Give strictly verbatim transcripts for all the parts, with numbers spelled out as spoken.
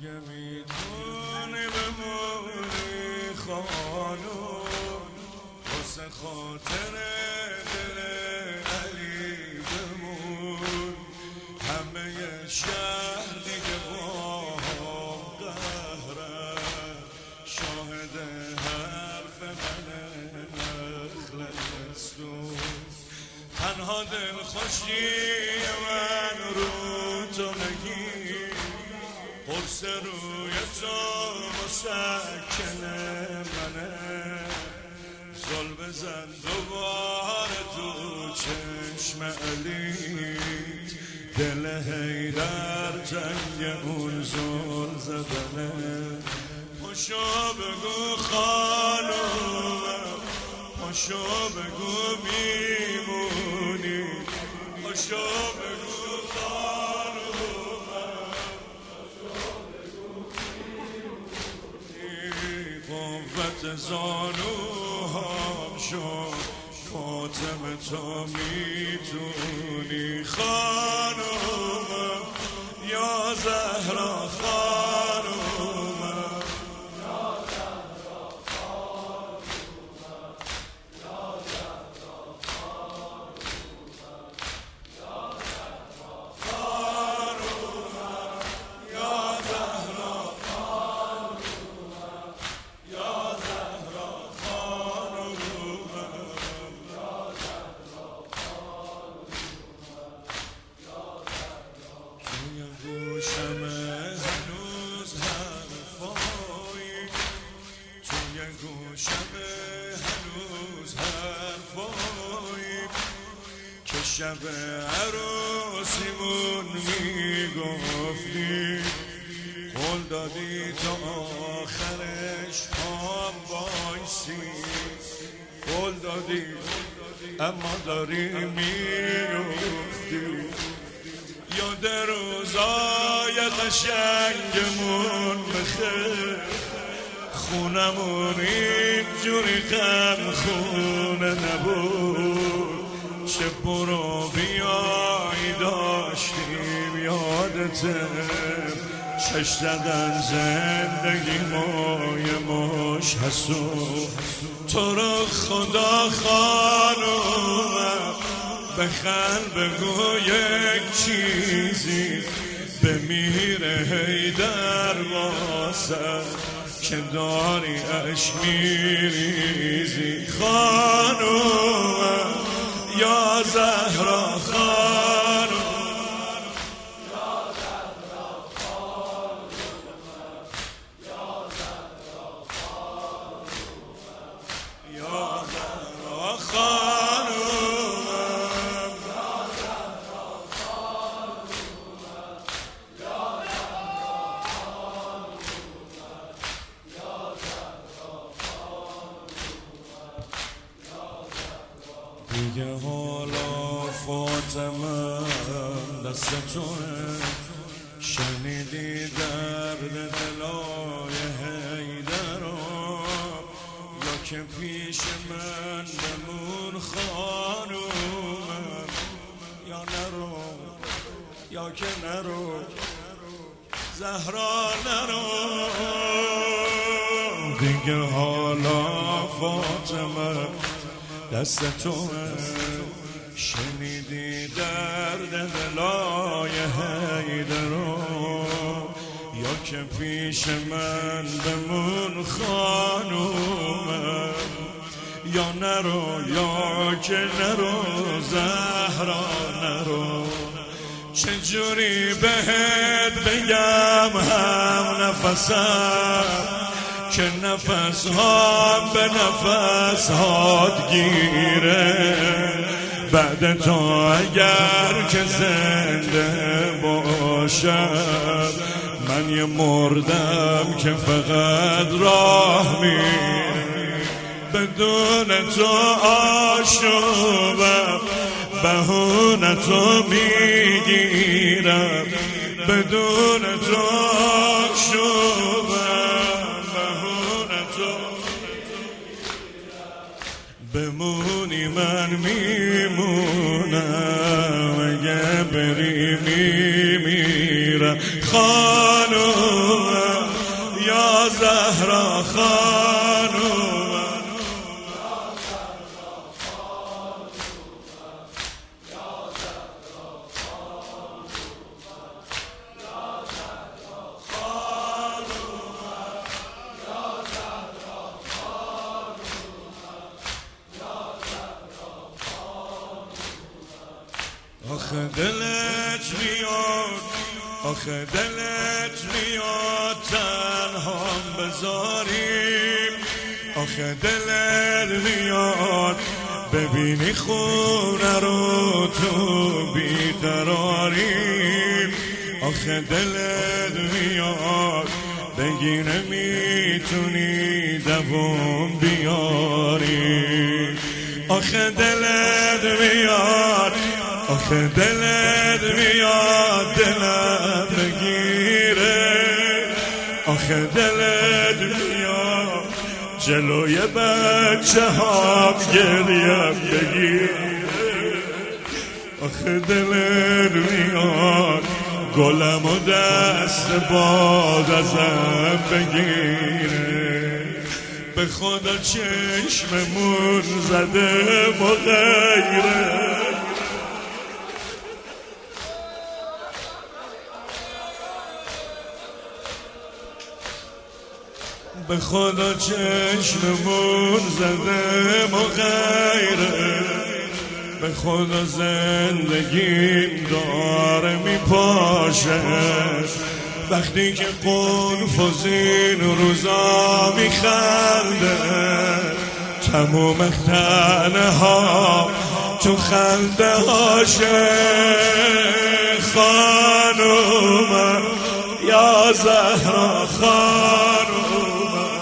اگه میتونی بمونی خانم واسه خاطر دل علی بمون، همه شهر دیگه با هم قهرن، شاهد حرف من نخلستون، تنها دل خوشی من رو تو نگیر، قرص روی تو مسکن منه، زل بزن دوباره تو چشم علی، دل حیدر جنگ اون زل زدنه، پاشو بگو خانومم، پاشو بگو میمونی، پاشو بگو خانومم، پاشو بگو میمونی، قوت زانوهام شد فاطمه تو میتونی خانومم یا زهرا خانومم، یا زهرا خانومم، یا زهرا خانومم، یا زهرا خانومم، یا زهرا خانومم، یا زهرا خانومم، یا زهرا خانومم، توی گوشم هنوز حرفایی، توی گوشم هنوز حرفایی که شب عروسیمون میگفتی، قول دادی تا آخرش پام بایسی، قول دادی اما داری میفتی، یاد روزای قشنگمون بخیر، خونمون اینجوری غم خونه نبود، چه برو بیایی داشتیم یادته، چش زدن زندگی مای مش حسود، تو رو خدا خانومم بخند بگو یک چیزی بمیر حیدر واسه که داری عشق میریزی، خانومم یا زهرا خانومم، یا زهرا خانومم، یا زهرا خانومم، یا زهرا خانومم، یا زهرا خانومم، یا زهرا خانومم، یا زهرا خانومم، دیگه حالا فاطمه دست توه، شنیدی درد دلای حیدرم، یا که پیش من بمون خانومم، یا نرو یا که نرو زهرا نرو، دیگه حالا فاطمه دست توه، شنیدی درد دلای حیدرم، یا که پیش من بمون خانومم، یا نرو یا که نرو زهرا نرو، چجوری بهت بگم هم نفسم که نفس ها به نفس هات گیره، بعد تو اگر که زنده باشم من یه مردم که فقط راه میره، بدون تو آشوبم بهونه تو میگیرم، بدون تو آشوبم بهونه تو بمونی من میمونم، اگه بری میمیرم خانومم. زهرا خانوم آخه دلت میاد آخه دلت میاد تنهام بذاریم آخه دلت میاد ببینی خونه رو تو بیقراریم آخه دلت میاد بگی نمیتونی دوام بیاری آخه دلت میاد آخه دلت میاد دلم بگیره آخه دلت میاد جلوی بچه ها گریم بگیره آخه دلت میاد گلم و دست باد ازم بگیره به خدا چشممون زده مغیره به خدا چشممون زده مغیره به خدا زندگیم داره میپاشه وقتی که قنفذ این روزا میخنده تموم خنده ها تو خنده هاشه خانومم یا زهرا خانومم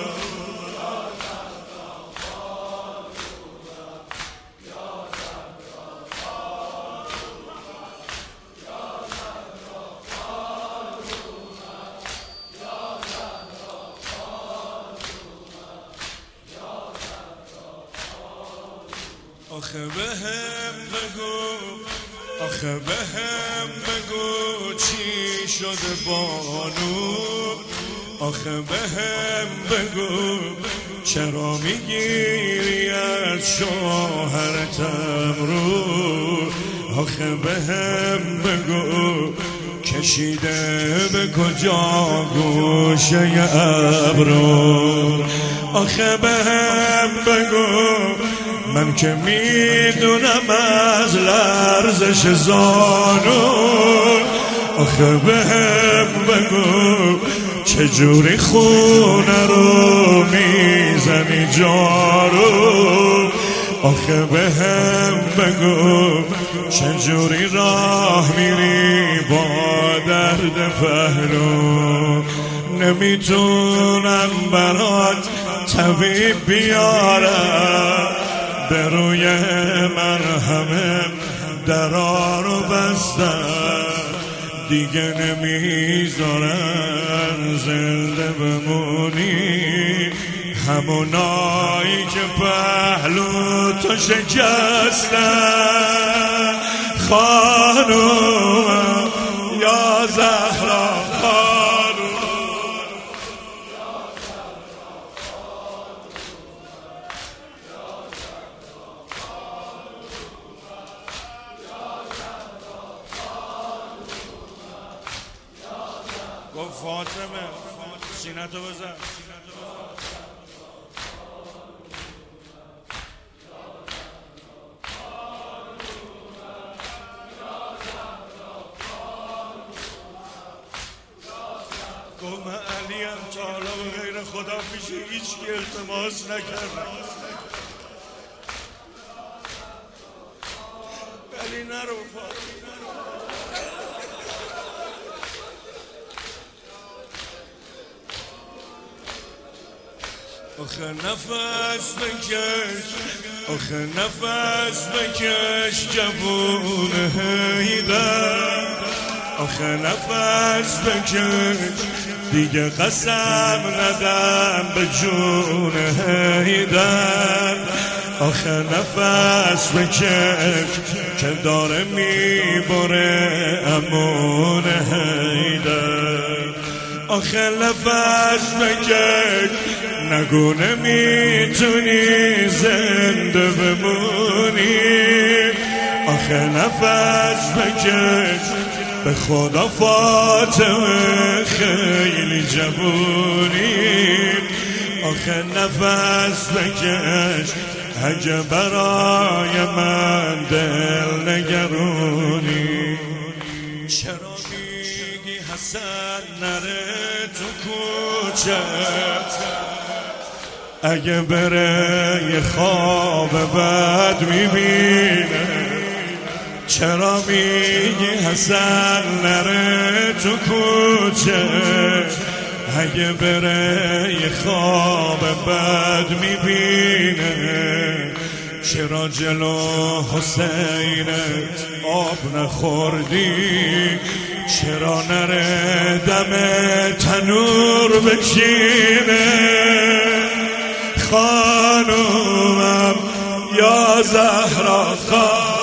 آخه بهم بگو آخه بهم بگو چی شده بانو آخه بهم بگو چرا میگیری از شوهرتم رو آخه بهم بگو کشیده به کجا گوشه ابرو آخه بهم بگو من که میدونم از لرزش زانو آخه بهم بگو چجوری خونه رو میزنی جارو آخه بهم بگو چجوری راه میری با درد پهلو نمیتونم برات طبیب بیارم به روی مرهمه درا رو بستم دیگه نمیذارن زنده بمونی همونایی که پهلو تو شکستن خانومم یا زهرا خانومم گفت فاطمه سینتو بزن گفت من علیم تا حالا به غیر خدا پیش هیچ کی التماس نکردم ولی نرو فاطمه آخه نفس بکش آخه نفس بکش جوون هیدر آخه نفس بکش دیگه قسم ندم به جون هیدر آخه نفس بکش که داره میبره امون هیدر آخه نفس بکش نگو نمیتونی زنده بمونی. آخه نفس بکش به خدا فاطمه خیلی جوونی. آخه نفس بکش اگه برای من دل نگرونی. چرا میگی حسن نره تو کوچه اگه بره یه خواب بد میبینه؟ چرا میگی حسن نره تو کوچه اگه بره یه خواب بد میبینه؟ چرا جلو حسینت آب نخوردی؟ چرا نره دم تنور بچینه؟ خانومم یا زهرا خانومم